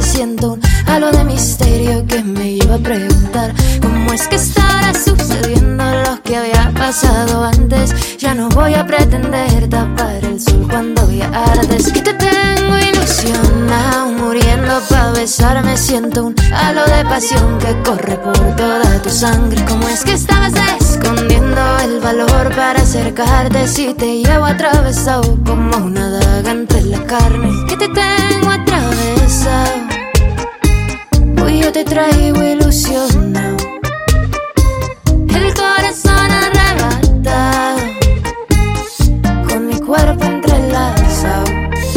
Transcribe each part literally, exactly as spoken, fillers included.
siento un halo de misterio que me lleva a preguntar cómo es que estará sucediendo lo que había pasado antes. Ya no voy a pretender tapar el sol cuando ya ardes, que te tengo ilusionado, muriendo pa' besarme. Siento un halo de pasión que corre por toda tu sangre. ¿Cómo es que estabas escondiendo el valor para acercarte si te llevo atravesado como una daga entre la carne? Que te tengo atravesado, hoy yo te traigo ilusionado, el corazón arrebatado, con mi cuerpo entrelazado.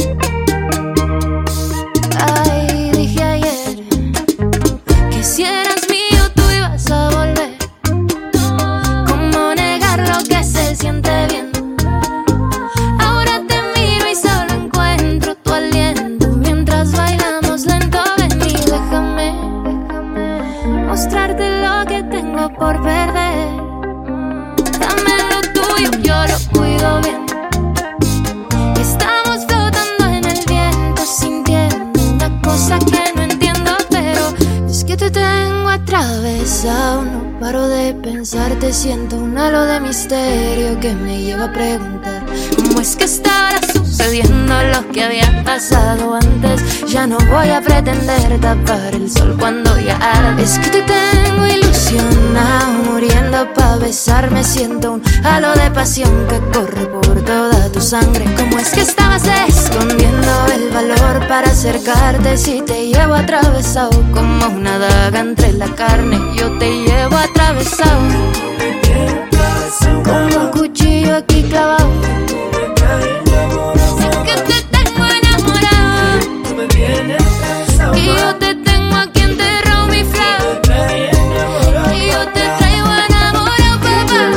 Ay, dije ayer que si eras mío tú ibas a volver. ¿Cómo negar lo que se siente bien? Ahora te miro y solo encuentro tu aliento mientras bailamos lento. Ven y déjame mostrarte lo que tengo por perder. Dame lo tuyo, yo lo cuido bien. Estamos flotando en el viento, sintiendo una cosa que no entiendo, pero es que te tengo atravesado. No paro de pensarte, siento un halo de misterio que me lleva a preguntar cómo es que estará sucediendo lo que había pasado antes. Ya no voy a pretender tapar el sol cuando ya arde. Es que te tengo ilusionado, muriendo pa' besarme. Siento un halo de pasión que corre por toda tu sangre. ¿Cómo es que estabas escondiendo el valor para acercarte si te llevo atravesado como una daga entre la carne? Yo te llevo atravesado como un cuchillo aquí clavado. Sé que te tengo enamorado y yo te tengo aquí enterrado mi flow. Y yo te traigo enamorado, papá.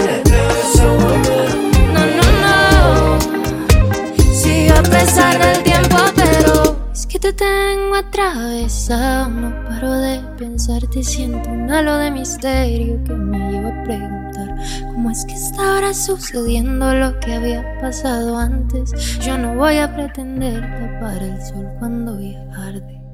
No, no, no. Sigo a pesar del tiempo, pero es que te tengo atravesado. No paro de pensarte, siento un halo de misterio que me lleva a preguntar cómo es que está ahora sucediendo lo que había pasado antes. Yo no voy a pretender tapar el sol cuando ya arde.